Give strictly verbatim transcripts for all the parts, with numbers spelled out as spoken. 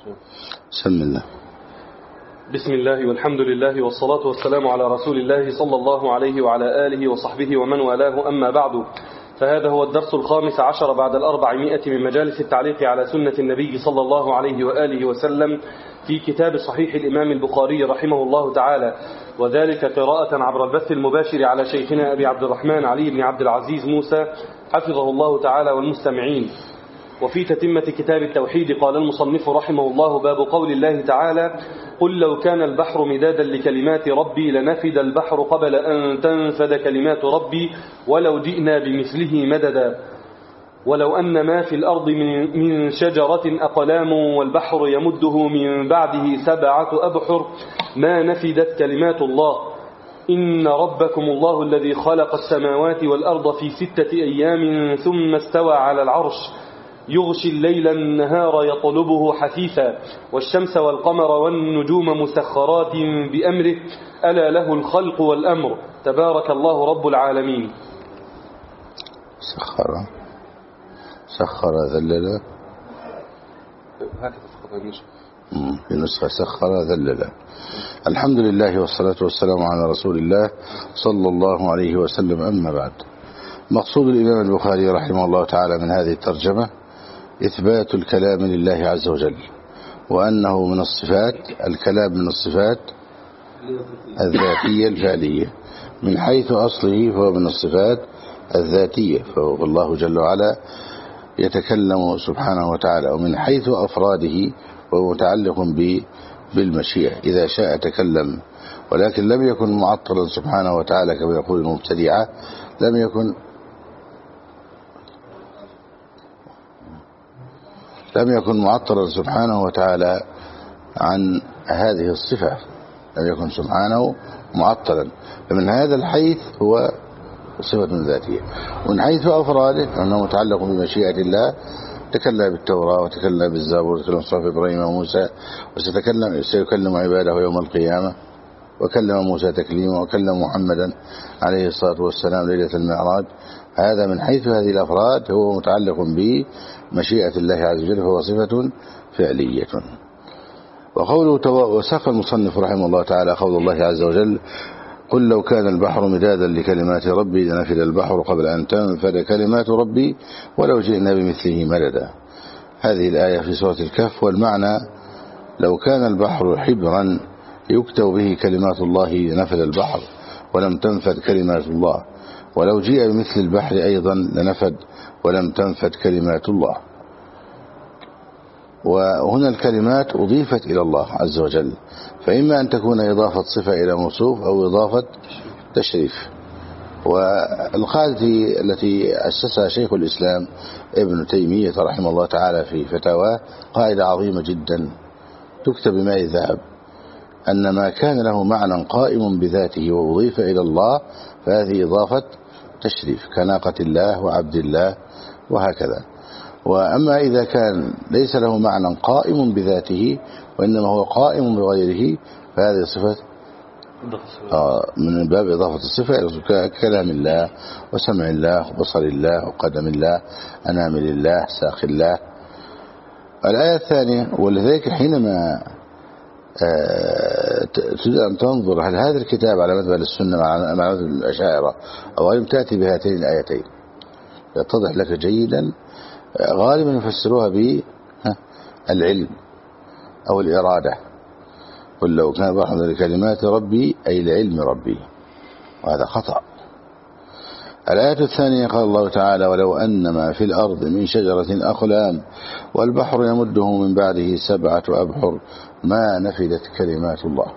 بسم الله. بسم الله والحمد لله والصلاة والسلام على رسول الله صلى الله عليه وعلى آله وصحبه ومن والاه، أما بعد، فهذا هو الدرس الخامس عشر بعد الأربعمائة من مجالس التعليق على سنة النبي صلى الله عليه وآله وسلم في كتاب صحيح الإمام البخاري رحمه الله تعالى، وذلك قراءة عبر البث المباشر على شيخنا أبي عبد الرحمن علي بن عبد العزيز موسى حفظه الله تعالى والمستمعين. وفي تتمة كتاب التوحيد قال المصنف رحمه الله: باب قول الله تعالى: قل لو كان البحر مدادا لكلمات ربي لنفد البحر قبل أن تنفد كلمات ربي ولو جئنا بمثله مددا ولو أن ما في الأرض من شجرة أقلام والبحر يمده من بعده سبعة أبحر ما نفدت كلمات الله إن ربكم الله الذي خلق السماوات والأرض في ستة أيام ثم استوى على العرش يغشي الليل النهار يطلبه حثيثا والشمس والقمر والنجوم مسخرات بأمره ألا له الخلق والأمر تبارك الله رب العالمين. سخر سخر ذللا في نسخة سخر ذللا. الحمد لله والصلاة والسلام على رسول الله صلى الله عليه وسلم، أما بعد. مقصود الإمام البخاري رحمه الله تعالى من هذه الترجمة إثبات الكلام لله عز وجل، وأنه من الصفات، الكلام من الصفات الذاتية الفعلية، من حيث أصله فهو من الصفات الذاتية، فالله جل وعلا يتكلم سبحانه وتعالى، ومن حيث أفراده وهو متعلق بالمشيئة، إذا شاء تكلم، ولكن لم يكن معطلا سبحانه وتعالى كما يقول المبتدعة، لم يكن لم يكن معطلا سبحانه وتعالى عن هذه الصفة، لم يكن سبحانه معطلا، فمن هذا الحيث هو صفة ذاتية. ومن حيث أفراده أنه متعلق بمشيئة الله، تكلم بالتوراة وتكلم بالزبور وتكلم صحف إبراهيم وموسى، وستكلم سيكلم عباده يوم القيامة، وكلم موسى تكليما، وكلم محمدا عليه الصلاة والسلام ليلة المعراج. هذا من حيث هذه الأفراد هو متعلق بمشيئة الله عز وجل، فهو صفة فعلية. وقوله وساق المصنف رحمه الله تعالى قول الله عز وجل: قل لو كان البحر مدادا لكلمات ربي لنفد البحر قبل أن تنفد كلمات ربي ولو جئنا بمثله مددا. هذه الآية في سورة الكهف، والمعنى: لو كان البحر حبرا يكتب به كلمات الله لنفد البحر ولم تنفد كلمات الله، ولو جيء بمثل البحر أيضا لنفد ولم تنفد كلمات الله. وهنا الكلمات أضيفت إلى الله عز وجل، فإما أن تكون إضافة صفة إلى موصوف أو إضافة تشريف. والقاعدة التي أسسها شيخ الإسلام ابن تيمية رحمه الله تعالى في فتاواه قاعدة عظيمة جدا تكتب بماء الذهب: أن ما كان له معنى قائم بذاته وأضيف إلى الله فهذه إضافة تشريف، كناقة الله وعبد الله وهكذا. وأما إذا كان ليس له معنى قائم بذاته وإنما هو قائم بغيره فهذه صفة آه من باب إضافة الصفة، كلام الله وسمع الله وبصر الله وقدم الله أنامل الله ساق الله. الآية الثانية: ولذلك حينما تريد أن تنظر هل هذا الكتاب على مذهب السنة مع مذهب الأشاعرة أو غيرهم، تأتي بهاتين الآيتين يتضح لك جيدا. غالبا يفسروها بالعلم أو الإرادة: قل لو كان البحر لكلمات ربي أي لعلم ربي، وهذا خطأ. الآية الثانية قال الله تعالى: ولو أن ما في الأرض من شجرة أقلام والبحر يمده من بعده سبعة أبحر ما نفدت كلمات الله.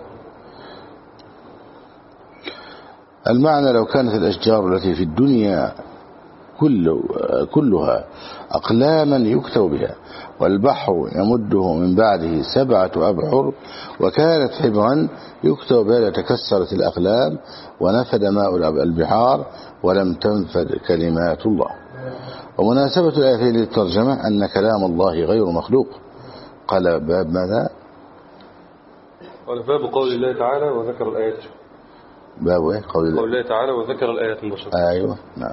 المعنى: لو كانت الأشجار التي في الدنيا كل كلها أقلاما يكتب بها والبحر يمده من بعده سبعة أبحر وكانت حبرا يكتب بها لتكسرت الأقلام ونفد ماء البحار ولم تنفد كلمات الله. ومناسبة الآية للترجمة أن كلام الله غير مخلوق. قال باب ماذا؟ قال باب قول الله تعالى وذكر الآيات. باب ايه؟ قول الله, قول الله تعالى وذكر الآيات مباشرة. أيوة نعم.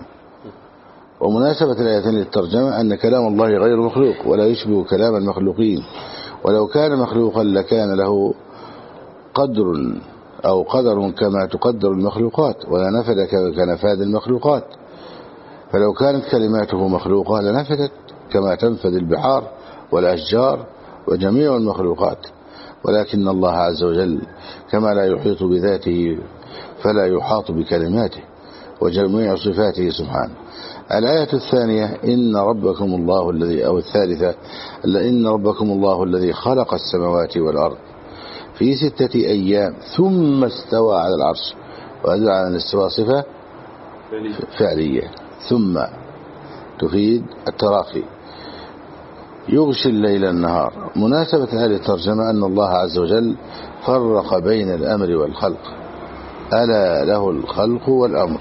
ومناسبة الآيتين للترجمة أن كلام الله غير مخلوق ولا يشبه كلام المخلوقين، ولو كان مخلوقا لكان له قدر أو قدر كما تقدر المخلوقات ولنفد كنفاد المخلوقات. فلو كانت كلماته مخلوقة لنفدت كما تنفد البحار والأشجار وجميع المخلوقات، ولكن الله عز وجل كما لا يحيط بذاته فلا يحاط بكلماته وجميع صفاته سبحانه. الآية الثانية إن ربكم الله الذي أو الثالثة إن ربكم الله الذي خلق السماوات والأرض في ستة أيام ثم استوى على العرش، وهذا على الاستواء صفة فعلية، ثم تفيد التراخي يغشي الليل النهار. مناسبة هذه الترجمة أن الله عز وجل فرق بين الأمر والخلق، ألا له الخلق والأمر.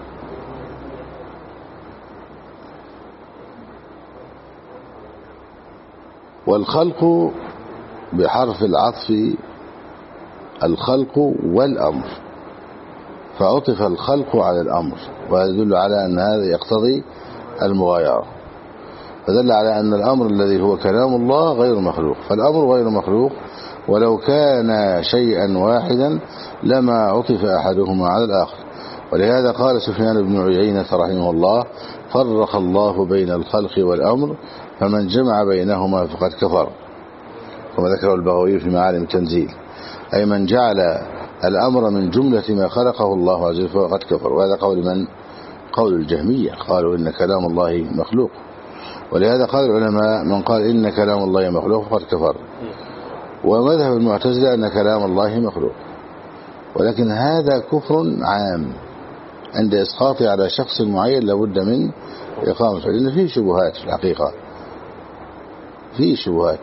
والخلق بحرف العطف الخلق والأمر، فعطف الخلق على الأمر، وهذا يدل على أن هذا يقتضي المغايرة، فدل على أن الأمر الذي هو كلام الله غير مخلوق، فالأمر غير مخلوق، ولو كان شيئا واحدا لما عطف أحدهما على الآخر. ولهذا قال سفيان بن عيينة رحمه الله فرق الله بين الخلق والأمر فمن جمع بينهما فقد كفر، كما ذكره البغوي في معالم التنزيل، أي من جعل الأمر من جملة ما خلقه الله عز وجل فقد كفر. وهذا قول من؟ قول الجهمية، قالوا إن كلام الله مخلوق. ولهذا قال العلماء من قال إن كلام الله مخلوق فقد كفر. ومذهب المعتزلة أن كلام الله مخلوق، ولكن هذا كفر عام عند إسقاطه على شخص معين لابد من إقامة، لأن فيه شبهات في الحقيقة، فيه شبهات.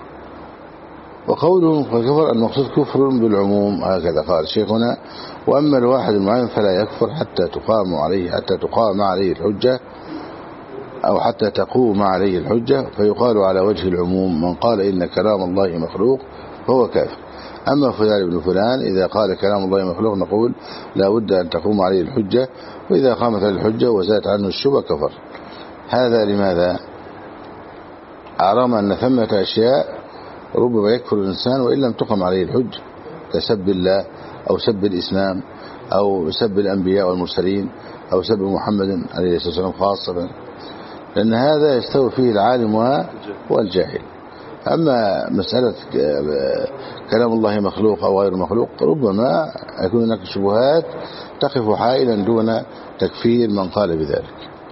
وقوله قد كفر المقصود كفر بالعموم، هكذا قال شيخنا. وأما الواحد المعين فلا يكفر حتى تقام عليه حتى تقام عليه الحجة أو حتى تقوم عليه الحجة، فيقال على وجه العموم من قال إن كلام الله مخلوق فهو كافر. أما فلان بن فلان إذا قال كلام الله مخلوق نقول لا بد أن تقوم عليه الحجة، وإذا قامت عليه الحجة وزادت عنه الشبهة كفر. هذا لماذا؟ أعلم أن ثمة أشياء ربما يكفر الإنسان وإن لم تقم عليه الحجة، كسب الله أو سب الإسلام أو سب الأنبياء والمرسلين أو سب محمد عليه الصلاة والسلام خاصة، لأن هذا يستوي فيه العالم والجاهل. أما مسألة كلام الله مخلوق أو غير مخلوق ربما يكون هناك شبهات تقف حائلا دون تكفير من قال بذلك.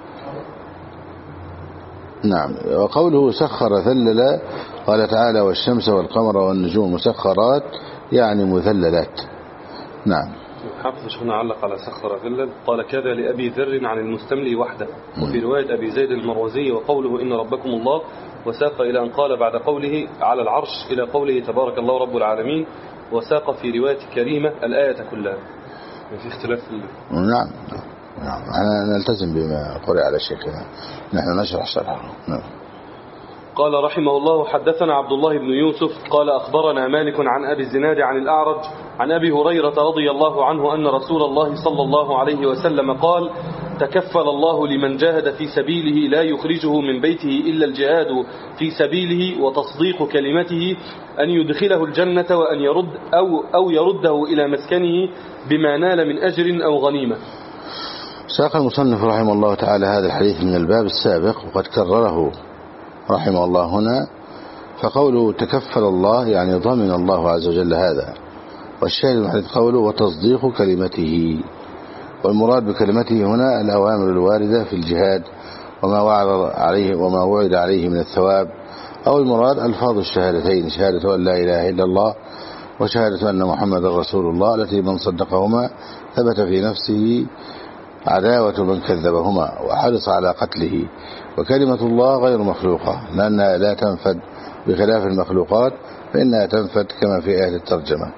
نعم. وقوله سخر ذلل قال تعالى والشمس والقمر والنجوم مسخرات يعني مذللات. نعم. حافظ شيخنا علق على سخر ذلل قال كذا لأبي ذر عن المستملي وحده، وفي رواية أبي زيد المروزي وقوله إن ربكم الله، وساق إلى أن قال بعد قوله على العرش إلى قوله تبارك الله رب العالمين، وساق في رواية كريمة الآية كلها. في اختلاف في نعم نعم أنا نلتزم بما قرأ على شيخنا، نحن نشرح شرحه. نعم. قال رحمه الله حدثنا عبد الله بن يوسف قال أخبرنا مالك عن أبي الزناد عن الأعرج عن أبي هريرة رضي الله عنه أن رسول الله صلى الله عليه وسلم قال تكفل الله لمن جاهد في سبيله لا يخرجه من بيته إلا الجهاد في سبيله وتصديق كلمته أن يدخله الجنة وأن يرد أو, أو يرده إلى مسكنه بما نال من أجر أو غنيمة. ساق المصنف رحمه الله تعالى هذا الحديث من الباب السابق وقد كرره رحمه الله هنا، فقوله تكفل الله يعني ضمن الله عز وجل هذا، والشاهد من حديث قوله وتصديق كلمته، والمراد بكلمته هنا الأوامر الواردة في الجهاد وما وعد عليه وما وعد عليه من الثواب، أو المراد ألفاظ الشهادتين، شهادة أن لا إله إلا الله وشهادة أن محمد رسول الله، التي من صدقهما ثبت في نفسه عداوة من كذبهما وحرص على قتله. وكلمة الله غير مخلوقة لأنها لا تنفد بخلاف المخلوقات، فإنها تنفد كما في آية الترجمة.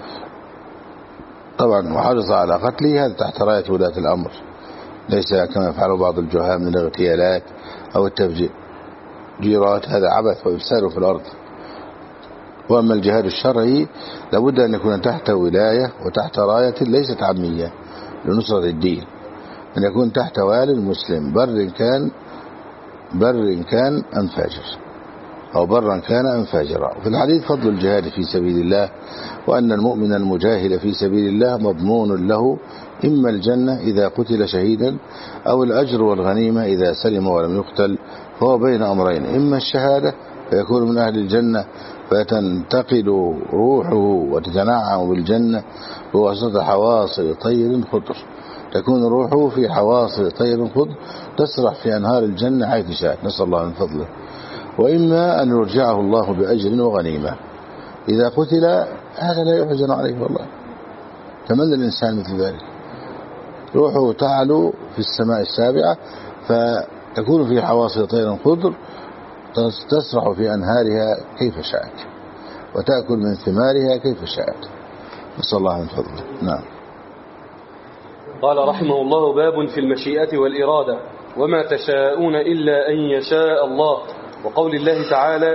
طبعا وحرص على قتله هذا تحت راية ولاة الأمر، ليس كما يفعل بعض الجهال من الاغتيالات أو التفجيرات، هذا عبث وإفساد في الأرض. وأما الجهاد الشرعي لابد أن يكون تحت ولاية وتحت راية ليست عامية لنصرة الدين، أن يكون تحت والي المسلم بر كان بر كان أم فاجر. أو برا كان أم فاجرا. في الحديث فضل الجهاد في سبيل الله، وأن المؤمن المجاهد في سبيل الله مضمون له إما الجنة إذا قتل شهيدا، أو الأجر والغنيمة إذا سلم ولم يقتل، فهو بين أمرين: إما الشهادة فيكون من أهل الجنة فتنتقل روحه وتتنعم بالجنة بواسطة حواصل طير خضر، تكون روحه في حواصل طير خضر تسرح في أنهار الجنة حيث شاء، نسأل الله من فضله. وإما أن يرجعه الله بأجر وغنيمة. إذا قتل هذا لا يحزن عليه والله، تمنى الإنسان مثل ذلك، روحه تعلو في السماء السابعة فتكون في حواصل طير خضر تسرح في أنهارها كيف شاءت وتأكل من ثمارها كيف شاءت، نسأل الله من فضله. نعم. قال رحمه الله: باب في المشيئة والإرادة، وما تشاءون إلا أن يشاء الله. وقول الله تعالى: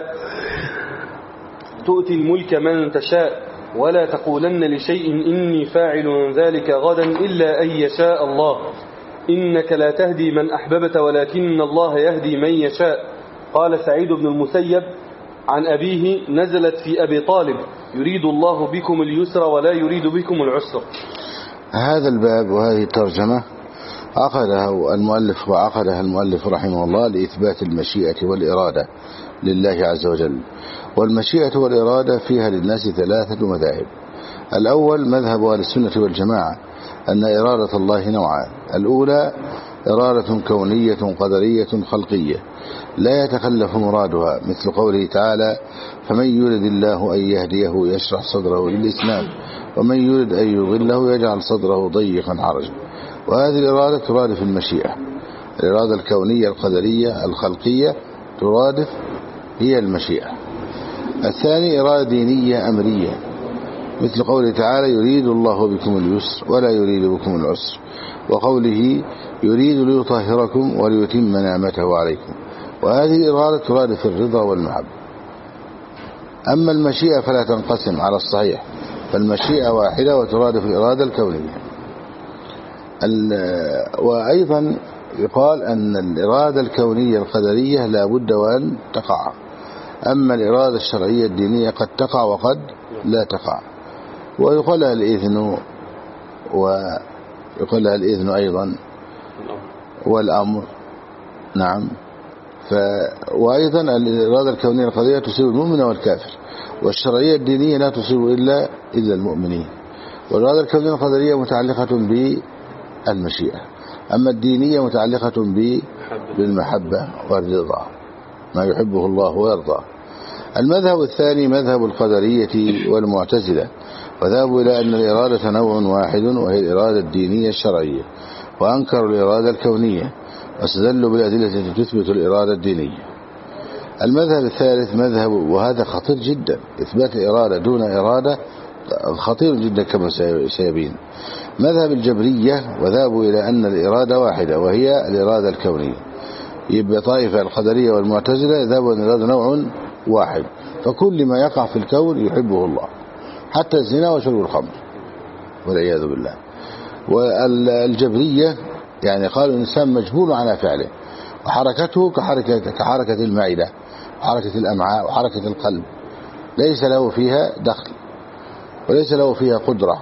تؤتي الملك من تشاء ولا تقولن لشيء إني فاعل ذلك غدا إلا أن يشاء الله، إنك لا تهدي من أحببت ولكن الله يهدي من يشاء. قال سعيد بن المسيب عن أبيه: نزلت في أبي طالب: يريد الله بكم اليسر ولا يريد بكم العسر. هذا الباب وهذه الترجمة عقدها المؤلف وعقدها المؤلف رحمه الله لإثبات المشيئة والإرادة لله عز وجل. والمشيئة والإرادة فيها للناس ثلاثة مذاهب. الأول مذهب أهل السنة والجماعة أن إرادة الله نوعان: الأولى إرادة كونية قدرية خلقية لا يتخلف مرادها، مثل قوله تعالى: فمن يرد الله أن يهديه يشرح صدره للإسلام ومن يرد أن يضله يجعل صدره ضيقا حرجا. وهذه الإرادة ترادف المشيئة. الإرادة الكونية القدرية الخلقية ترادف هي المشيئة. الثاني إرادة دينية أمرية، مثل قوله تعالى: يريد الله بكم اليسر ولا يريد بكم العسر، وقوله: يريد ليطهركم وليتم نعمته عليكم. وهذه الإرادة ترادف الرضا والمحبة. أما المشيئة فلا تنقسم على الصحيح، فالمشيئة واحدة وترادف الإرادة الكونية. وأيضا يقال أن الإرادة الكونية القدرية لا بد وأن تقع، أما الإرادة الشرعية الدينية قد تقع وقد لا تقع. ويقال لها الإذن، ويقال لها الإذن أيضا والأمر. نعم. ف... وأيضا الإرادة الكونية القدرية تصيب المؤمن والكافر، والشرعية الدينية لا تصيب إلا إلا المؤمنين. والإرادة الكونية القدرية متعلقة بالمشيئة، أما الدينية متعلقة بالمحبة والرضا، ما يحبه الله ويرضاه. المذهب الثاني مذهب القدرية والمعتزلة، وذهبوا إلى أن الإرادة نوع واحد وهي الإرادة الدينية الشرعية، وأنكروا الإرادة الكونية واستدلوا بالأدلة التي تثبت الإرادة الدينية. المذهب الثالث مذهب، وهذا خطير جدا، إثبات الإرادة دون إرادة خطير جدا كما سيبين، مذهب الجبرية، وذهبوا إلى أن الإرادة واحدة وهي الإرادة الكونية. يبقى طائفة القدرية والمعتزلة ذهبوا أن الإرادة نوع واحد، فكل ما يقع في الكون يحبه الله، حتى الزنا وشرب الخمر والعياذ بالله. والجبرية يعني قالوا الإنسان مجبول على فعله، وحركته كحركة, كحركة المعدة وحركة الأمعاء وحركة القلب، ليس له فيها دخل وليس له فيها قدرة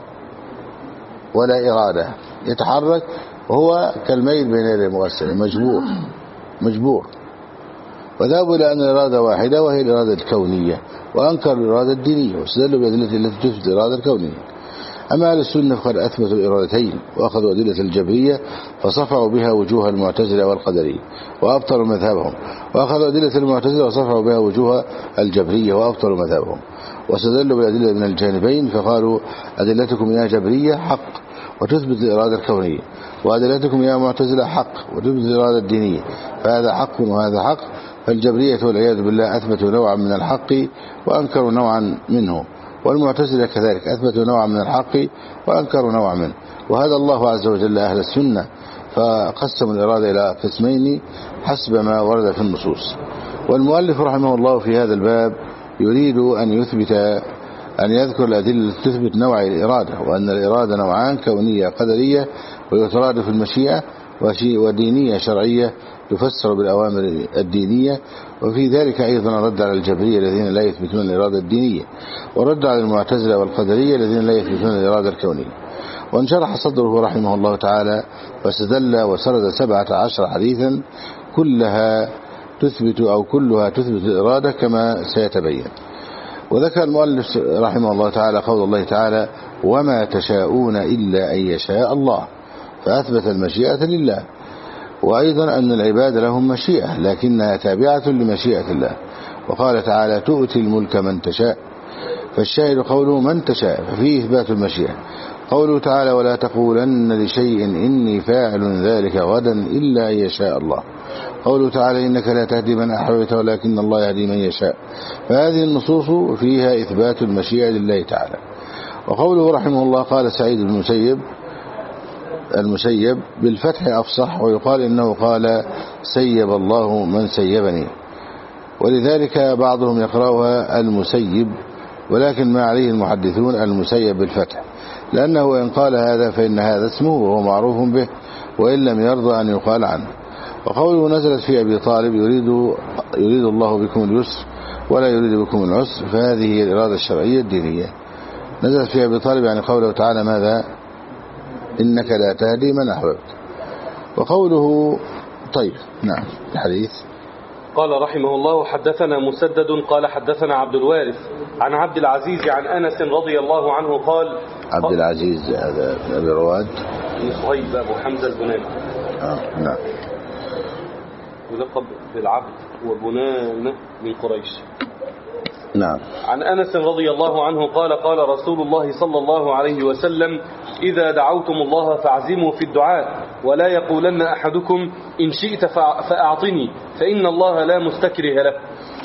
ولا إرادة، يتحرك وهو كالميل بين يدي المغسل، مجبور مجبور. وذهبوا إلى أن الإرادة واحدة وهي الإرادة الكونية، وأنكروا الإرادة الدينية واستدلوا بالأدلة التي تثبت الإرادة الكونية. أما أهل السنة فقد أثبتوا الإرادتين، وأخذوا أدلة الجبرية فصفعوا بها وجوه المعتزلة والقدرية وأبطلوا مذهبهم، وأخذوا أدلة المعتزلة وصفعوا بها وجوه الجبرية وأبطلوا مذهبهم، واستدلوا بالأدلة من الجانبين فقالوا: أدلتكم يا جبرية حق وتثبت الإرادة الكونية، وأدلتكم يا معتزلة حق وتثبت الإرادة الدينية، فهذا حق وهذا حق. فالجبرية والعياذ بالله أثبتوا نوعا من الحق وأنكروا نوعا منه، والمعتزلة كذلك أثبتوا نوعا من الحق وأنكروا نوعا منه. وهذا الله عز وجل أهل السنة فقسموا الإرادة إلى قسمين حسب ما ورد في النصوص. والمؤلف رحمه الله في هذا الباب يريد أن يثبت أن يذكر الأدلة التي تثبت نوع الإرادة، وأن الإرادة نوعان: كونية قدرية ويترادف المشيئة، ودينية شرعية يفسر بالأوامر الدينية. وفي ذلك أيضا رد على الجبرية الذين لا يثبتون الإرادة الدينية، ورد على المعتزلة والقدرية الذين لا يثبتون الإرادة الكونية. وانشرح صدره رحمه الله تعالى واستدل وسرد سبعة عشر حديثا كلها تثبت أو كلها تثبت الإرادة كما سيتبين. وذكر المؤلف رحمه الله تعالى قول الله تعالى: وما تشاءون إلا أن يشاء الله، فأثبت المشيئة لله. وأيضا أن العباد لهم مشيئة لكنها تابعة لمشيئة الله. وقال تعالى: تؤتي الملك من تشاء، فالشاهد قوله من تشاء ففيه إثبات المشيئة. قوله تعالى: ولا تقولن لشيء إني فاعل ذلك غدا إلا أن يشاء الله. قوله تعالى: إنك لا تهدي من أحببت ولكن الله يهدي من يشاء. فهذه النصوص فيها إثبات المشيئة لله تعالى. وقوله رحمه الله: قال سعيد بن المسيب المسيب بالفتح أفصح، ويقال إنه قال: سيب الله من سيبني، ولذلك بعضهم يقرأها المسيب، ولكن ما عليه المحدثون المسيب بالفتح، لأنه إن قال هذا فإن هذا اسمه وهو معروف به، وإن لم يرضى أن يقال عنه. وقوله نزلت في أبي طالب يريد, يريد الله بكم اليسر ولا يريد بكم العسر، فهذه هي الإرادة الشرعية الدينية. نزلت في أبي طالب يعني قوله تعالى: ماذا؟ إنك لا تهدي من أحببت. وقوله طيب نعم الحديث. قال رحمه الله: حدثنا مسدد قال حدثنا عبد الوارث عن عبد العزيز عن أنس رضي الله عنه قال. عبد العزيز هذا أبي رواد بن صهيب أبو حمزة البناني. آه نعم. يلقب بالعبد وبنان من قريش. نعم. عن أنس رضي الله عنه قال: قال رسول الله صلى الله عليه وسلم: إذا دعوتم الله فاعزموا في الدعاء، ولا يقولن أحدكم إن شئت فأعطني، فإن الله لا مستكره له.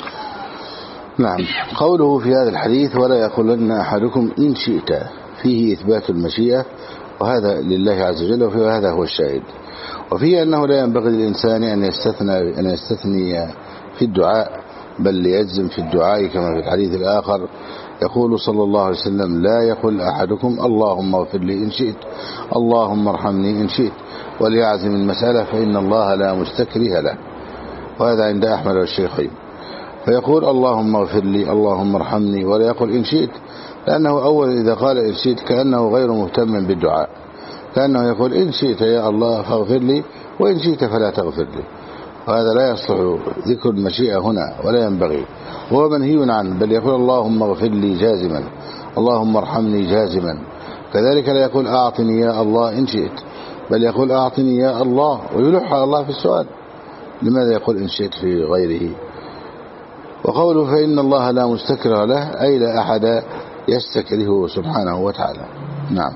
نعم. قوله في هذا الحديث: ولا يقولن أحدكم إن شئت، فيه إثبات المشيئة، وهذا لله عز وجل، وهذا هو الشاهد. وفيه أنه لا ينبغي للإنسان أن يستثنى, أن يستثني في الدعاء، بل ليجزم في الدعاء، كما في الحديث الآخر يقول صلى الله عليه وسلم: لا يقول أحدكم اللهم اغفر لي إن شئت، اللهم ارحمني إن شئت، وليعزم المسألة فإن الله لا مستكره له. وهذا عند أحمد والشيخين. فيقول اللهم اغفر لي، اللهم ارحمني، ولا يقول إن شئت، لأنه أول إذا قال إن شئت كأنه غير مهتم بالدعاء، كأنه يقول إن شئت يا الله فاغفر لي، وإن شئت فلا تغفر لي. وهذا لا يصلح ذكر المشيئة هنا ولا ينبغي، هو منهي عنه، بل يقول اللهم اغفر لي جازما، اللهم ارحمني جازما. كذلك لا يقول أعطني يا الله إن شئت، بل يقول أعطني يا الله، ويلح على الله في السؤال. لماذا يقول إن شئت في غيره؟ وقوله فإن الله لا مستكره له، أي لا أحد يستكره سبحانه وتعالى. نعم.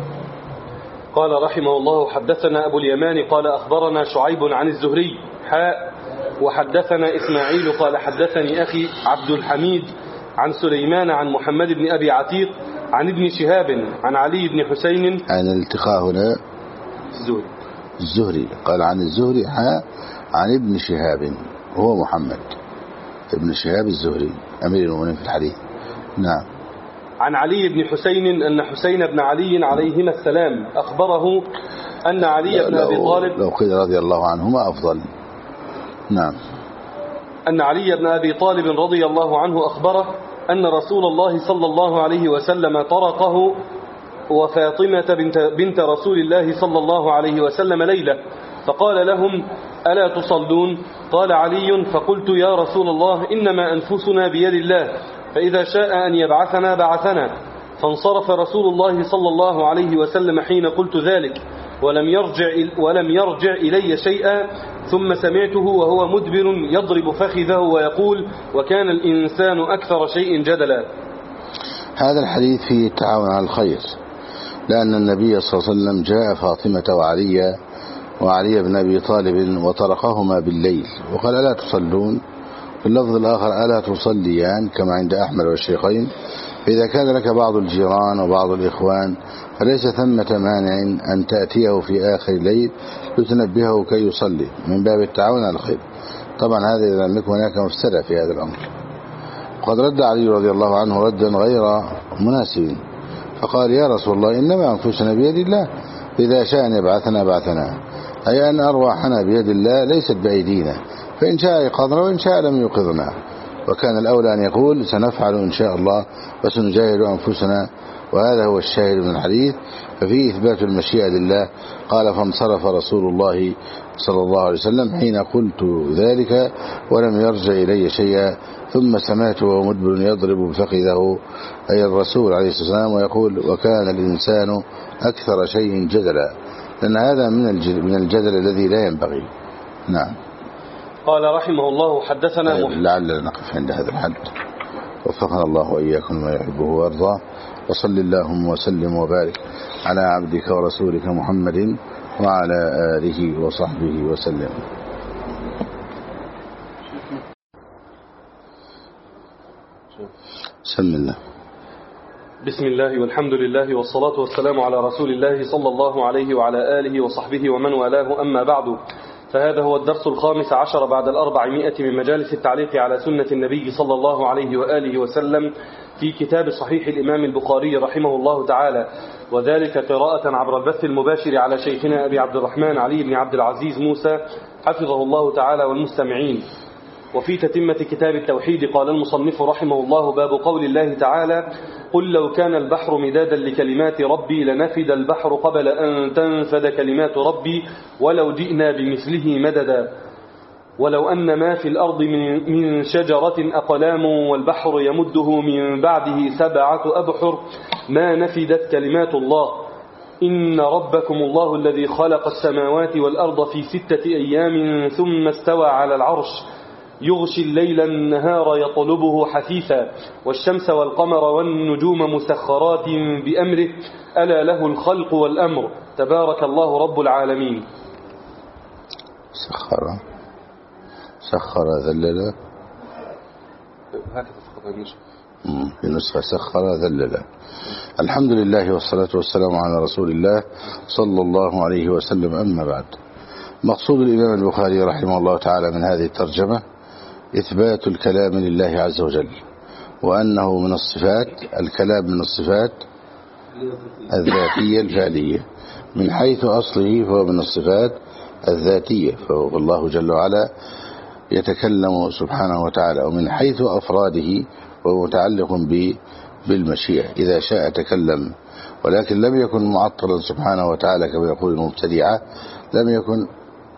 قال رحمه الله: حدثنا أبو اليمان قال أخبرنا شعيب عن الزهري حاء وحدثنا إسماعيل قال حدثني أخي عبد الحميد عن سليمان عن محمد بن أبي عتيق عن ابن شهاب عن علي بن حسين. عن الالتقاء هنا الزهري الزهري قال عن الزهري حاء عن ابن شهاب هو محمد ابن شهاب الزهري أمير المؤمنين في الحديث. نعم. عن علي بن حسين أن حسين بن علي عليهما السلام أخبره أن علي بن أبي طالب لو قيل رضي الله عنهما أفضل. نعم. أن علي بن أبي طالب رضي الله عنه أخبره أن رسول الله صلى الله عليه وسلم طرقه وفاطمة بنت, بنت رسول الله صلى الله عليه وسلم ليلة، فقال لهم: ألا تصلون؟ قال علي: فقلت يا رسول الله إنما أنفسنا بيد الله، فإذا شاء أن يبعثنا بعثنا. فانصرف رسول الله صلى الله عليه وسلم حين قلت ذلك، ولم يرجع, ولم يرجع إلي شيئا، ثم سمعته وهو مدبر يضرب فخذه ويقول: وكان الإنسان أكثر شيء جدلا. هذا الحديث فيه التعاون على الخير، لأن النبي صلى الله عليه وسلم جاء فاطمة وعلي وعلي بن أبي طالب وطرقهما بالليل، وقال: ألا تصلون؟ في اللفظ الآخر: ألا تصليان؟ كما عند أحمد والشيخين. فإذا كان لك بعض الجيران وبعض الإخوان فليس ثمة مانع أن تأتيه في آخر الليل لتنبهه كي يصلي، من باب التعاون على الخير. طبعا هذا إذا لم يكن هناك مفسدة في هذا الأمر. وقد رد علي رضي الله عنه ردا غير مناسب، فقال: يا رسول الله إنما أنفسنا بيد الله، إذا شاء أن يبعثنا بعثنا، أي أن أرواحنا بيد الله ليست بأيدينا، فإن شاء يقظنا وإن شاء لم يقظنا، وكان الأولى أن يقول سنفعل إن شاء الله وسنجاهد أنفسنا، وهذا هو الشاهد من الحديث. ففيه إثبات المشيئة لله. قال فانصرف رسول الله صلى الله عليه وسلم حين قلت ذلك ولم يرجع إلي شيئا، ثم سمعته وهو مدبر يضرب بفخذه، أي الرسول عليه الصلاة والسلام، ويقول وكان الإنسان أكثر شيء جدلا، لأن هذا من الجدل الذي لا ينبغي. نعم. قال رحمه الله حدثنا لعلنا نقف عند هذا الحد، وفقنا الله وإياكم ما يحبه ويرضاه، وصل اللهم وسلم وبارك على عبدك ورسولك محمد وعلى آله وصحبه وسلم. بسم الله. بسم الله والحمد لله والصلاة والسلام على رسول الله صلى الله عليه وعلى آله وصحبه ومن والاه، أما بعد، فهذا هو الدرس الخامس عشر بعد الأربعمائة من مجالس التعليق على سنة النبي صلى الله عليه وآله وسلم في كتاب صحيح الإمام البخاري رحمه الله تعالى، وذلك قراءة عبر البث المباشر على شيخنا أبي عبد الرحمن علي بن عبد العزيز موسى حفظه الله تعالى والمستمعين. وفي تتمة كتاب التوحيد قال المصنف رحمه الله: باب قول الله تعالى: قل لو كان البحر مدادا لكلمات ربي لنفد البحر قبل أن تنفد كلمات ربي ولو جئنا بمثله مددا ولو أن ما في الأرض من شجرة أقلام والبحر يمده من بعده سبعة أبحر ما نفدت كلمات الله إن ربكم الله الذي خلق السماوات والأرض في ستة أيام ثم استوى على العرش يغشي الليل النهار يطلبه حثيثا والشمس والقمر والنجوم مسخرات بأمره ألا له الخلق والأمر تبارك الله رب العالمين. سخر سخر ذلل في نسخة سخر ذلل. الحمد لله والصلاة والسلام على رسول الله صلى الله عليه وسلم، أما بعد. مقصود الإمام البخاري رحمه الله تعالى من هذه الترجمة إثبات الكلام لله عز وجل، وأنه من الصفات، الكلام من الصفات الذاتية الفعلية، من حيث أصله فهو من الصفات الذاتية، فهو الله جل وعلا يتكلم سبحانه وتعالى، ومن حيث أفراده وهو متعلق بالمشيئة، إذا شاء تكلم، ولكن لم يكن معطلا سبحانه وتعالى كما يقول المبتدعة، لم يكن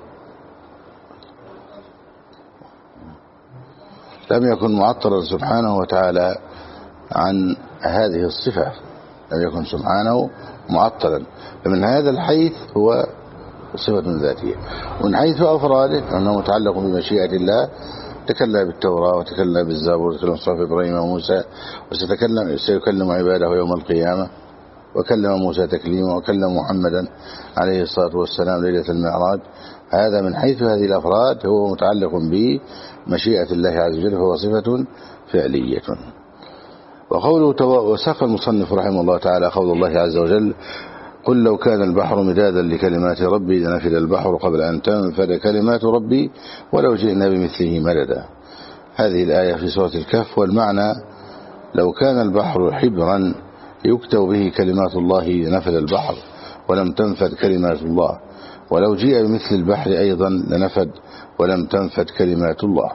لم يكن معطلا سبحانه وتعالى عن هذه الصفة، لم يكن سبحانه معطلا، فمن هذا الحيث هو صفة ذاتية. ومن حيث أفراده أنه متعلق بمشيئة الله، تكلم بالتوراة وتكلم بالزبور وتكلم صحف إبراهيم وموسى، وستكلم سيكلم عباده يوم القيامة، وكلم موسى تكليما، وكلم محمدا عليه الصلاة والسلام ليلة المعراج. هذا من حيث هذه الأفراد هو متعلق بمشيئة الله عز وجل، فهو صفة فعلية. وقوله وساق المصنف رحمه الله تعالى قول الله عز وجل: قل لو كان البحر مدادا لكلمات ربي لنفد البحر قبل أن تنفد كلمات ربي ولو جئنا بمثله مددا. هذه الآية في سورة الكهف، والمعنى لو كان البحر حبرا يكتب به كلمات الله لنفد البحر ولم تنفد كلمات الله، ولو جيء بمثل البحر أيضا لنفد ولم تنفد كلمات الله.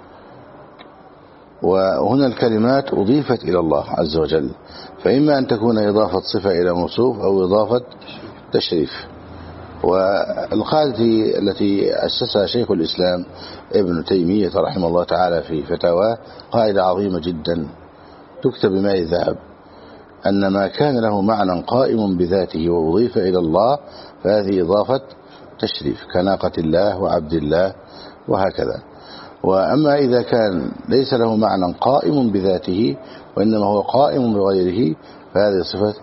وهنا الكلمات أضيفت إلى الله عز وجل، فإما أن تكون إضافة صفة إلى موصوف أو إضافة تشريف. والقاعدة التي أسسها شيخ الإسلام ابن تيمية رحمه الله تعالى في فتاواه قاعدة عظيمة جدا تكتب بماء الذهب: أن ما كان له معنى قائم بذاته وأضيف إلى الله فهذه إضافة تشريف، كناقة الله وعبد الله وهكذا. وأما إذا كان ليس له معنى قائم بذاته وإنما هو قائم بغيره فهذه صفة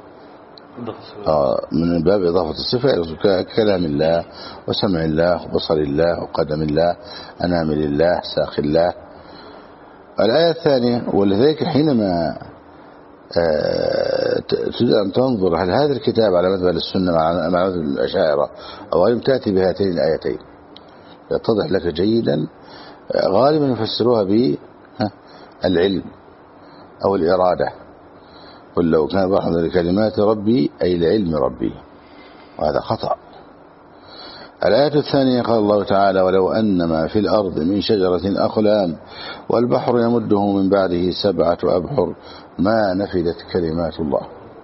من باب إضافة الصفة إلى كلام الله وسمع الله وبصر الله وقدم الله أنامل الله ساق الله. الآية الثانية: ولذلك حينما تريد أن تنظر هل هذا الكتاب على مذهب السنة مع مذهب الأشاعرة أو غيرهم، تأتي بهاتين الآيتين يتضح لك جيدا. غالبا يفسروها بالعلم أو الإرادة: قل لو كان بحر لكلمات ربي أي لعلم ربي، وهذا خطأ. الآية الثانية قال الله تعالى ولو أن ما في الأرض من شجرة أقلام والبحر يمده من بعده سبعة أبحر ما نفدت كلمات الله.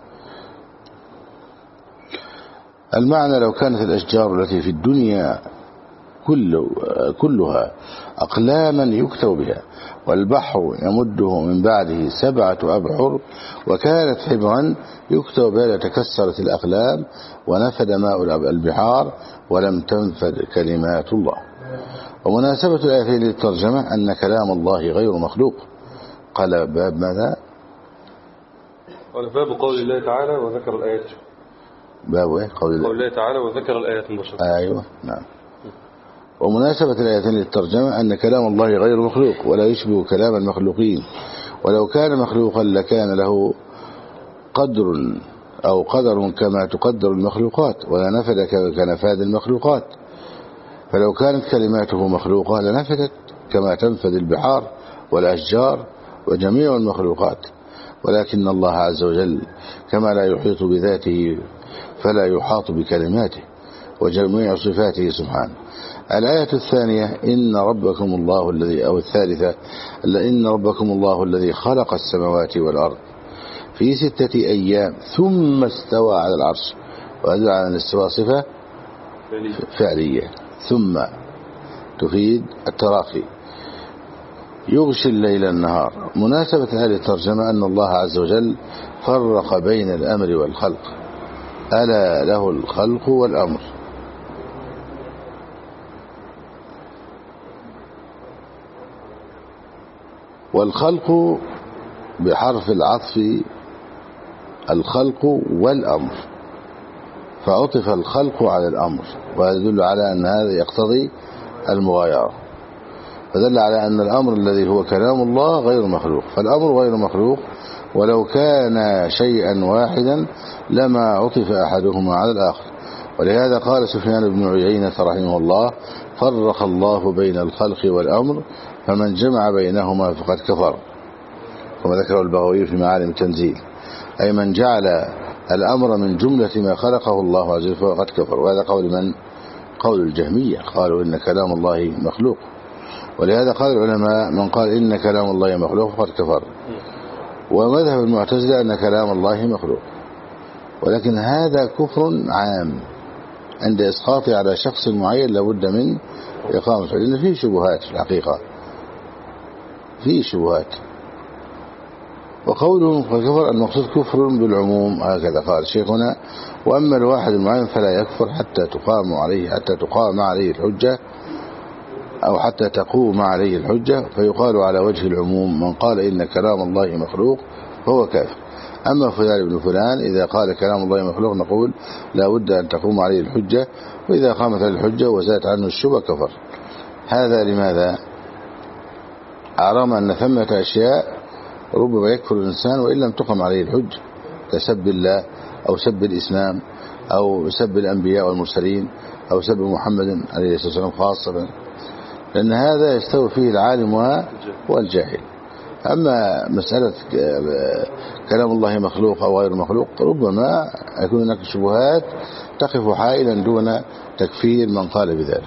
المعنى لو كانت الأشجار التي في الدنيا كل كلها أقلاما يكتب بها والبحر يمده من بعده سبعة أبحر وكانت حبرا يكتب بها لتكسرت الأقلام ونفد ماء البحار ولم تنفد كلمات الله. ومناسبة الآيتين للترجمة أن كلام الله غير مخلوق. قال باب ماذا؟ قال باب قول الله تعالى وذكر الآيات. باب ايه؟ قول الله, قول الله تعالى وذكر الآيات مباشرة. أيوة نعم. ومناسبة الآيتين للترجمة أن كلام الله غير مخلوق ولا يشبه كلام المخلوقين، ولو كان مخلوقا لكان له قدر أو قدر كما تقدر المخلوقات ولا نفد كنفاد المخلوقات، فلو كانت كلماته مخلوقة لنفدت كما تنفد البحار والأشجار وجميع المخلوقات، ولكن الله عز وجل كما لا يحيط بذاته فلا يحاط بكلماته وجميع صفاته سبحانه. الآية الثانية إن ربكم الله الذي أو الثالثة إن ربكم الله الذي خلق السماوات والأرض في ستة أيام ثم استوى على العرش، وهذا على الاستواء صفة فعلية ثم تفيد التراخي يغشي الليل النهار. مناسبة هذه الترجمة أن الله عز وجل فرق بين الأمر والخلق، ألا له الخلق والأمر. والخلق بحرف العطف الخلق والأمر، فعطف الخلق على الأمر، وهذا يدل على أن هذا يقتضي المغايرة، فدل على أن الأمر الذي هو كلام الله غير مخلوق، فالأمر غير مخلوق، ولو كان شيئا واحدا لما عطف أحدهما على الآخر. ولهذا قال سفيان بن عيينة رحمه الله فرق الله بين الخلق والأمر فمن جمع بينهما فقد كفر، كما ذكره البغوي في معالم التنزيل، أي من جعل الأمر من جملة ما خلقه الله عز وجل فقد كفر. وهذا قول من؟ قول الجهمية، قالوا إن كلام الله مخلوق. ولهذا قال العلماء من قال إن كلام الله مخلوق فقد كفر. ومذهب المعتزلة أن كلام الله مخلوق، ولكن هذا كفر عام عند إسقاطه على شخص معين لابد من إقامة، لأن فيه شبهات في الحقيقة، فيه شبهات. وقوله قد كفر المقصود كفر بالعموم، هكذا قال شيخنا. وأما الواحد المعين فلا يكفر حتى تقام عليه حتى تقام عليه الحجة أو حتى تقوم عليه الحجة، فيقال على وجه العموم من قال إن كلام الله مخلوق فهو كافر. أما فلان بن فلان إذا قال كلام الله مخلوق نقول لا بد أن تقوم عليه الحجة، وإذا قامت عليه الحجة وزادت عنه الشبهة كفر. هذا لماذا؟ أعلم أن ثمة أشياء ربما يكفر الإنسان وإن لم تقم عليه الحجة، كسب الله أو سب الإسلام أو سب الأنبياء والمرسلين أو سب محمد عليه الصلاة والسلام خاصة، لأن هذا يستوي فيه العالم والجاهل. أما مسألة كلام الله مخلوق أو غير مخلوق ربما يكون هناك شبهات تقف حائلا دون تكفير من قال بذلك.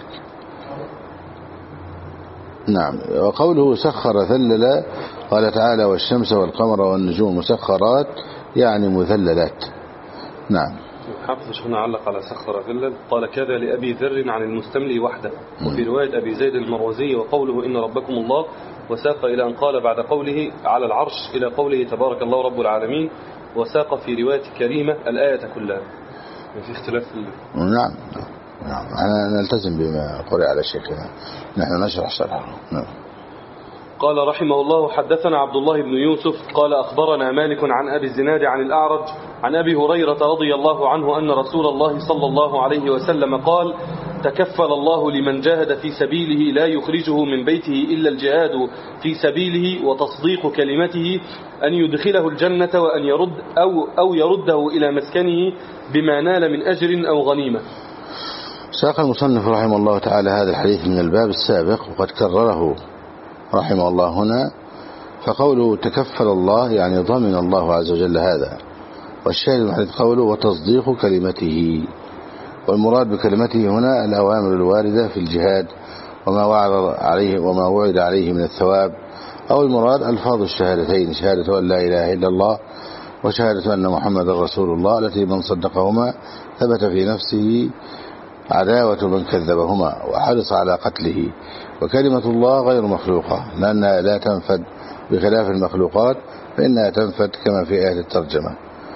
نعم. وقوله سخر ذلل قال تعالى والشمس والقمر والنجوم مسخرات يعني مثللات. نعم. حافظ شيخنا علق على سخر ذلل قال كذا لأبي ذر عن المستملي وحده، وفي رواية أبي زيد المروزي وقوله إن ربكم الله، وساق إلى أن قال بعد قوله على العرش إلى قوله تبارك الله رب العالمين، وساق في رواية كريمة الآية كلها. في اختلاف في نعم نعم أنا نلتزم بما قرأ على شيخنا، نحن نشرح شرحه. نعم. قال رحمه الله حدثنا عبد الله بن يوسف قال أخبرنا مالك عن أبي الزناد عن الأعرج عن أبي هريرة رضي الله عنه أن رسول الله صلى الله عليه وسلم قال تكفل الله لمن جاهد في سبيله لا يخرجه من بيته إلا الجهاد في سبيله وتصديق كلمته أن يدخله الجنة وأن يرد أو, أو يرده إلى مسكنه بما نال من أجر أو غنيمة. ساق المصنف رحمه الله تعالى هذا الحديث من الباب السابق وقد كرره رحمه الله هنا، فقوله تكفل الله يعني ضمن الله عز وجل هذا، والشاهد من حديث قوله وتصديق كلمته، والمراد بكلمته هنا الأوامر الواردة في الجهاد وما وعد عليه وما وعد عليه من الثواب، أو المراد ألفاظ الشهادتين، شهادة أن لا إله إلا الله وشهادة أن محمد رسول الله، التي من صدقهما ثبت في نفسه عداوة من كذبهما وحرص على قتله. وكلمة الله غير مخلوقة لأنها لا تنفد بخلاف المخلوقات، فإنها تنفد كما في آية الترجمة.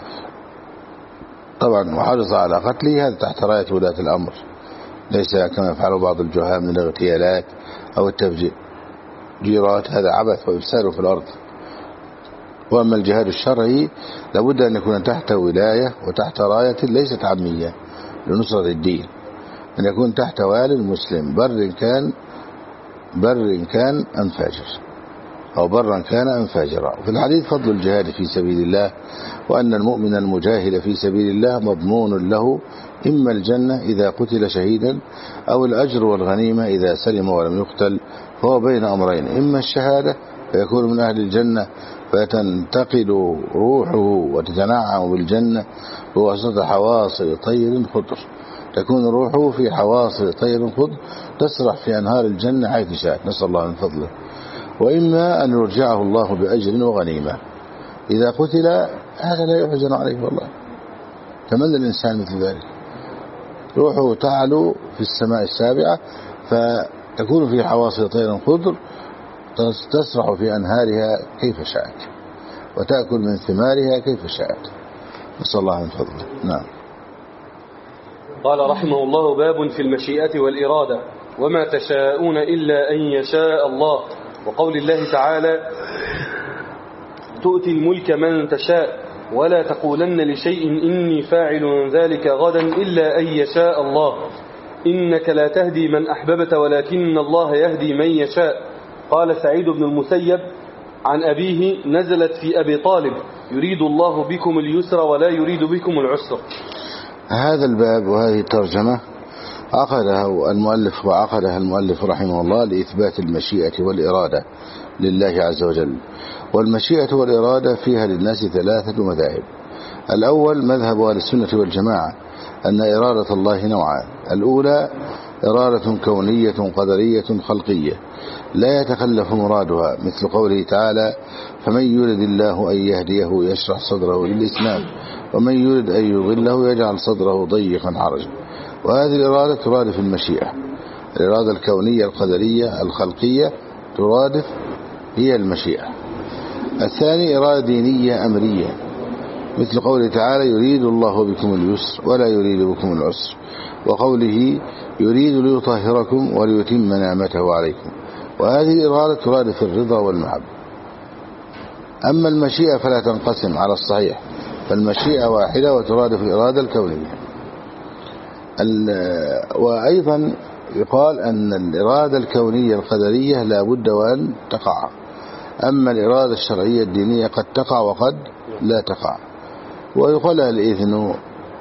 طبعا وحرص على قتله هذا تحت راية ولاة الأمر، ليس كما يفعل بعض الجهال من الاغتيالات أو التفجيرات، هذا عبث وإفساد في الأرض. وأما الجهاد الشرعي لابد أن يكون تحت ولاية وتحت راية ليست عامية لنصرة الدين، أن يكون تحت والي المسلم بر كان بر كان أم فاجر، أو برا كان أم فاجرا. وفي الحديث فضل الجهاد في سبيل الله، وأن المؤمن المجاهد في سبيل الله مضمون له إما الجنة إذا قتل شهيدا، أو الأجر والغنيمة إذا سلم ولم يقتل، فهو بين أمرين، إما الشهادة فيكون من أهل الجنة فتنتقل روحه وتتنعم بالجنة بواسطة حواصل طير خضر، تكون روحه في حواصل طير خضر تسرح في أنهار الجنة حيث شاءت، نسأل الله من فضله. وإما أن يرجعه الله بأجر وغنيمة. إذا قتل هذا لا يحزن عليه والله، تمنى الإنسان مثل ذلك، روحه تعلو في السماء السابعة فتكون في حواصل طير خضر تسرح في أنهارها كيف شاءت وتأكل من ثمارها كيف شاءت، نسأل الله من فضله. نعم. قال رحمه الله: باب في المشيئة والإرادة، وما تشاءون إلا أن يشاء الله. وقول الله تعالى: تؤتي الملك من تشاء ولا تقولن لشيء إني فاعل ذلك غدا إلا أن يشاء الله، إنك لا تهدي من أحببت ولكن الله يهدي من يشاء. قال سعيد بن المسيب عن أبيه: نزلت في أبي طالب: يريد الله بكم اليسر ولا يريد بكم العسر. هذا الباب وهذه الترجمة عقدها المؤلف وعقدها المؤلف رحمه الله لإثبات المشيئة والإرادة لله عز وجل. والمشيئة والإرادة فيها للناس ثلاثة مذاهب. الأول مذهب أهل السنة والجماعة أن إرادة الله نوعان: الأولى إرادة كونية قدرية خلقية لا يتخلف مرادها، مثل قوله تعالى: فمن يرد الله أن يهديه يشرح صدره للإسلام ومن يرد أن يضله يجعل صدره ضيقا حرجا. وهذه الإرادة ترادف المشيئة، الإرادة الكونية القدرية الخلقية ترادف هي المشيئة. الثاني إرادة دينية أمرية، مثل قوله تعالى: يريد الله بكم اليسر ولا يريد بكم العسر، وقوله: يريد ليطهركم وليتم نعمته عليكم. وهذه الإرادة ترادف الرضا والمحبة. أما المشيئة فلا تنقسم على الصحيح، فالمشيئة واحدة وترادف الإرادة الكونية. وأيضا يقال أن الإرادة الكونية القدرية لا بد وأن تقع، أما الإرادة الشرعية الدينية قد تقع وقد لا تقع. ويقال لها الإذن،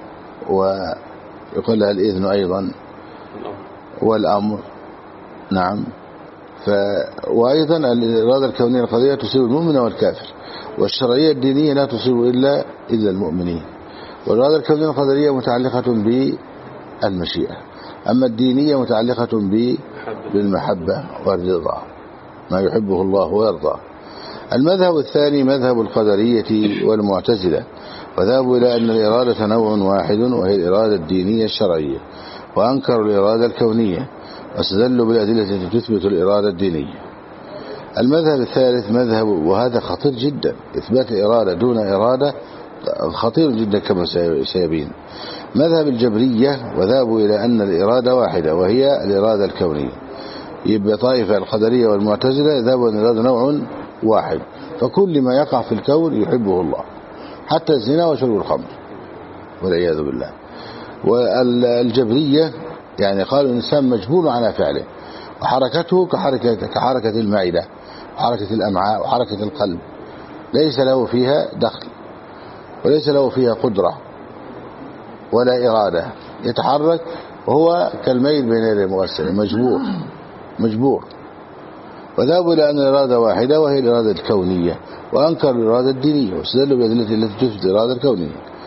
ويقال لها الإذن أيضا والأمر. نعم. ف... وأيضا الإرادة الكونية القدرية تصيب المؤمن والكافر، والشرعية الدينية لا تصيب إلا إلا المؤمنين. والإرادة الكونية القدرية متعلقة بالمشيئة، أما الدينية متعلقة بالمحبة والرضا، ما يحبه الله ويرضى. المذهب الثاني مذهب القدرية والمعتزلة، وذهبوا إلى أن الإرادة نوع واحد وهي الإرادة الدينية الشرعية، وأنكروا الإرادة الكونية واستدلوا بالأدلة التي تثبت الإرادة الدينية. المذهب الثالث مذهب، وهذا خطير جدا، إثبات الإرادة دون إرادة خطير جدا كما سيبين، مذهب الجبرية، وذهبوا إلى أن الإرادة واحدة وهي الإرادة الكونية. يبقى طائفة القدرية والمعتزلة ذهبوا أن الإرادة نوع واحد، فكل ما يقع في الكون يحبه الله، حتى الزنا وشرب الخمر والعياذ بالله. والجبرية يعني قالوا الإنسان مجبول على فعله، وحركته كحركة, كحركة المعدة وحركة الأمعاء وحركة القلب، ليس له فيها دخل وليس له فيها قدرة ولا إرادة، يتحرك وهو كالميت بين يدي المغسل، مجبور مجبور. وذهبوا إلى أن الإرادة واحدة وهي الإرادة الكونية، وأنكروا الإرادة الدينية واستدلوا بالأدلة التي تثبت الإرادة الكونية.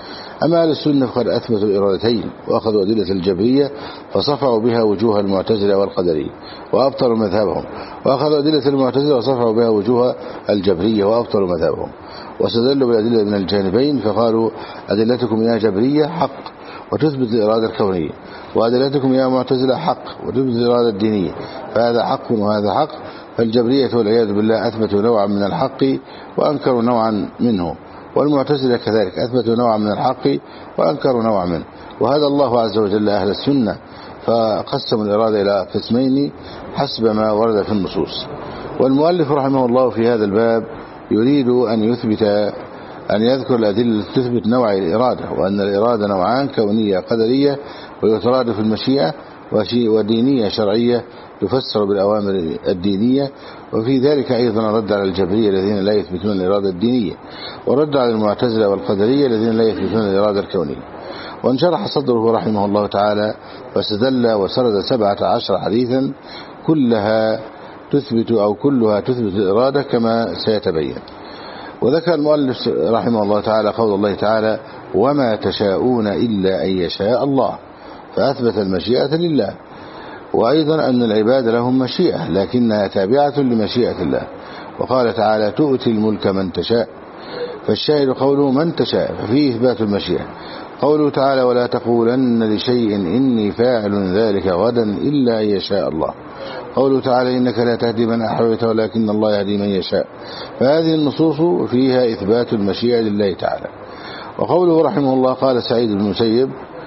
أما أهل السنة فقد أثبتوا الإرادتين وأخذوا أدلة الجبرية فصفعوا بها وجوه المعتزلة والقدرية وأبطلوا مذهبهم، وأخذوا أدلة المعتزلة وصفعوا بها وجوه الجبرية وأبطلوا مذهبهم، واستدلوا بالأدلة من الجانبين فقالوا أدلتكم يا جبرية حق وتثبت الإرادة الكونية، وأدلتكم يا معتزلة حق وتثبت الإرادة الدينية، فهذا حق وهذا حق. فالجبرية والعياذ بالله أثبتوا نوعا من الحق وأنكروا نوعا منه، والمعتزلة كذلك أثبتوا نوعا من الحق وأنكروا نوعا منه. وهذا الله عز وجل أهل السنة فقسموا الإرادة إلى قسمين حسب ما ورد في النصوص. والمؤلف رحمه الله في هذا الباب يريد أن يثبت أن يذكر الأدلة التي تثبت نوع الإرادة، وأن الإرادة نوعان، كونية قدرية ويترادف المشيئة، ودينية شرعية تفسر بالأوامر الدينية. وفي ذلك أيضا رد على الجبرية الذين لا يثبتون الإرادة الدينية، ورد على المعتزلة والقدرية الذين لا يثبتون الإرادة الكونية. وانشرح صدره رحمه الله تعالى واستدل وسرد سبعة عشر حديثا كلها تثبت أو كلها تثبت الإرادة كما سيتبين. وذكر المؤلف رحمه الله تعالى قول الله تعالى وما تشاءون إلا أن يشاء الله، فأثبت المشيئة لله، وأيضا أن العباد لهم مشيئة لكنها تابعة لمشيئة الله. وقال تعالى تؤتي الملك من تشاء، فالشاهد قوله من تشاء ففيه إثبات المشيئة. قوله تعالى ولا تقولن لشيء إني فاعل ذلك غدا إلا أن يشاء الله. قوله تعالى إنك لا تهدي من أحببت ولكن الله يهدي من يشاء. فهذه النصوص فيها إثبات المشيئة لله تعالى. وقوله رحمه الله قال سعيد بن المسيب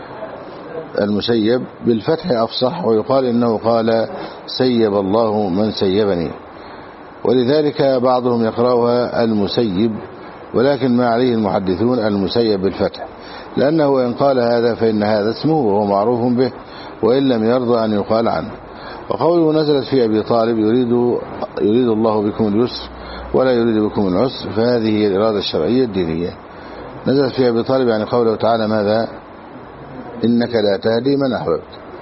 المسيب بالفتح أفصح، ويقال إنه قال سيب الله من سيبني، ولذلك بعضهم يقرأها المسيب، ولكن ما عليه المحدثون المسيب بالفتح، لأنه إن قال هذا فإن هذا اسمه وهو معروف به وإن لم يرضى أن يقال عنه. وقوله نزلت في أبي طالب يريد, يريد الله بكم اليسر ولا يريد بكم العسر، فهذه هي الإرادة الشرعية الدينية. نزلت في أبي طالب يعني قوله تعالى ماذا إنك لا تهدي من أحببت.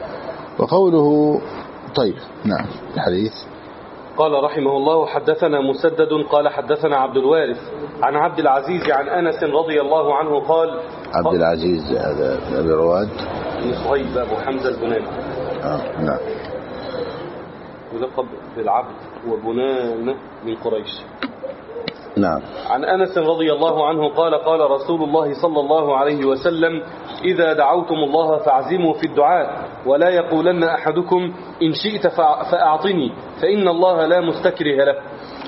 وقوله طيب نعم الحديث قال رحمه الله حدثنا مسدد قال حدثنا عبد الوارث عن عبد العزيز عن أنس رضي الله عنه قال عبد العزيز هذا أبي رواد صهيب أبو حمزة البناني آه نعم يلقب بالعبد وبنان من قريش. نعم. عن أنس رضي الله عنه قال قال رسول الله صلى الله عليه وسلم إذا دعوتم الله فاعزموا في الدعاء ولا يقولن أحدكم إن شئت فأعطني فإن الله لا مستكره له.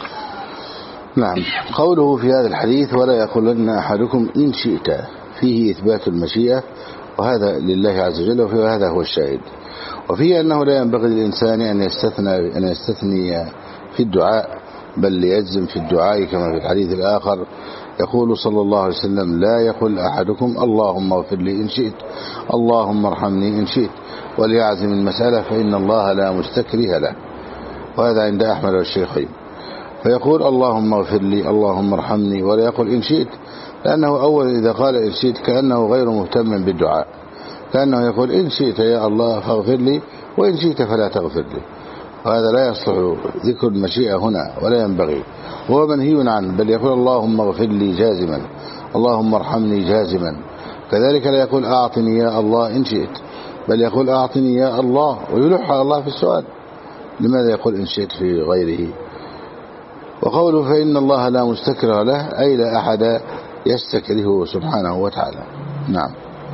نعم. قوله في هذا الحديث ولا يقولن أحدكم إن شئت فيه إثبات المشيئة، وهذا لله عز وجل، وهذا هو الشاهد. وفيه أنه لا ينبغي للإنسان أن يستثنى, أن يستثني في الدعاء، بل ليجزم في الدعاء كما في الحديث الآخر يقول صلى الله عليه وسلم لا يقول أحدكم اللهم اغفر لي إن شئت اللهم ارحمني إن شئت، وليعزم المسألة فإن الله لا مستكره له. وهذا عند أحمد والشيخين. فيقول اللهم اغفر لي اللهم ارحمني ولا يقول إن شئت، لأنه أول إذا قال إن شئت كأنه غير مهتم بالدعاء، كأنه يقول إن شئت يا الله فاغفر لي وإن شئت فلا تغفر لي، وهذا لا يصلح ذكر المشيئة هنا ولا ينبغي، هو منهي عنه، بل يقول اللهم اغفر لي جازما اللهم ارحمني جازما. كذلك لا يقول أعطني يا الله إن شئت، بل يقول أعطني يا الله ويلح على الله في السؤال. لماذا يقول إن شئت في غيره؟ وقوله فإن الله لا مستكره له أي لا أحد يستكره سبحانه وتعالى. نعم.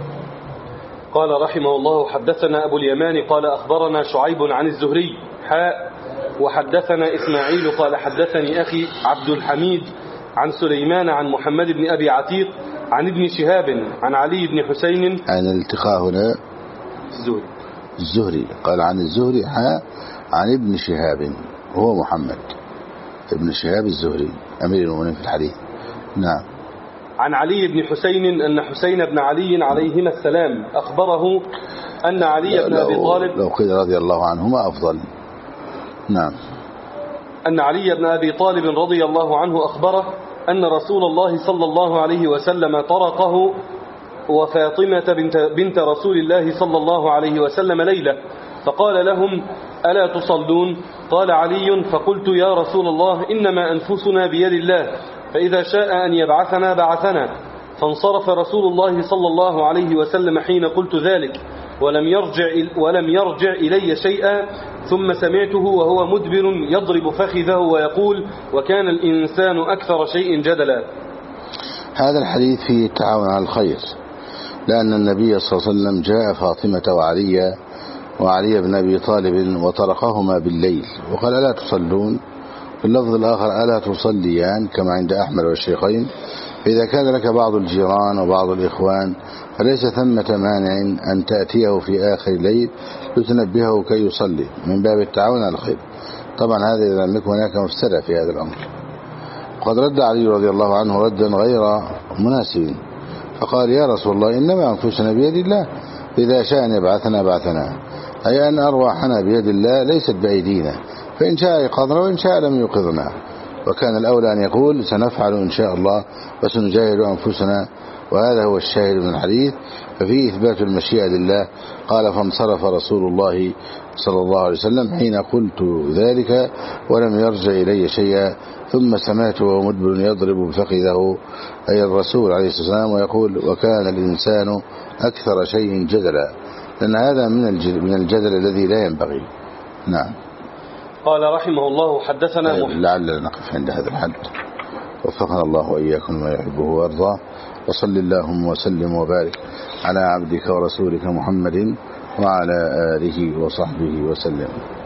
قال رحمه الله حدثنا أبو اليمان قال أخبرنا شعيب عن الزهري حاء وحدثنا إسماعيل قال حدثني أخي عبد الحميد عن سليمان عن محمد بن أبي عتيق عن ابن شهاب عن علي بن حسين. عن الالتقاء هنا الزهري الزهري قال عن الزهري حاء عن ابن شهاب هو محمد ابن شهاب الزهري أمير المؤمنين في الحديث. نعم. عن علي بن حسين أن حسين بن علي عليهما السلام أخبره أن علي بن أبي طالب لو قيل رضي الله عنهما أفضل. نعم. أن علي بن أبي طالب رضي الله عنه أخبره أن رسول الله صلى الله عليه وسلم طرقه وفاطمة بنت, بنت رسول الله صلى الله عليه وسلم ليلة فقال لهم ألا تصلون؟ قال علي فقلت يا رسول الله إنما أنفسنا بيد الله فإذا شاء أن يبعثنا بعثنا. فانصرف رسول الله صلى الله عليه وسلم حين قلت ذلك ولم يرجع, ولم يرجع إلي شيئا، ثم سمعته وهو مدبر يضرب فخذه ويقول وكان الإنسان أكثر شيء جدلا. هذا الحديث فيه التعاون على الخير، لأن النبي صلى الله عليه وسلم جاء فاطمة وعلي وعلي بن أبي طالب وطرقهما بالليل وقال ألا تصلون؟ في اللفظ الآخر ألا تصليان كما عند أحمد والشيخين. فإذا كان لك بعض الجيران وبعض الإخوان فليس ثمة مانع أن تأتيه في آخر الليل لتنبهه كي يصلي من باب التعاون على الخير. طبعا هذا إذا لم يكن هناك مفسدة في هذا الأمر. وقد رد علي رضي الله عنه ردا غير مناسب، فقال يا رسول الله إنما أنفسنا بيد الله، إذا شاء أن يبعثنا بعثنا، أي أن أرواحنا بيد الله ليست بأيدينا، فإن شاء يقظنا وإن شاء لم يقظنا. وكان الأولى أن يقول سنفعل إن شاء الله وسنجاهد أنفسنا، وهذا هو الشاهد من الحديث. ففيه إثبات المشيئة لله. قال فانصرف رسول الله صلى الله عليه وسلم حين قلت ذلك ولم يرجع إلي شيئا، ثم سمعته وهو مدبر يضرب بفخذه أي الرسول عليه الصلاة والسلام ويقول وكان الإنسان أكثر شيء جدلا، لأن هذا من الجدل الذي لا ينبغي. نعم. قال رحمه الله حدثنا طيب لعلنا نقف عند هذا الحد، وفقنا الله وإياكم ما يحبه ويرضاه، وصل اللهم وسلم وبارك على عبدك ورسولك محمد وعلى آله وصحبه وسلم.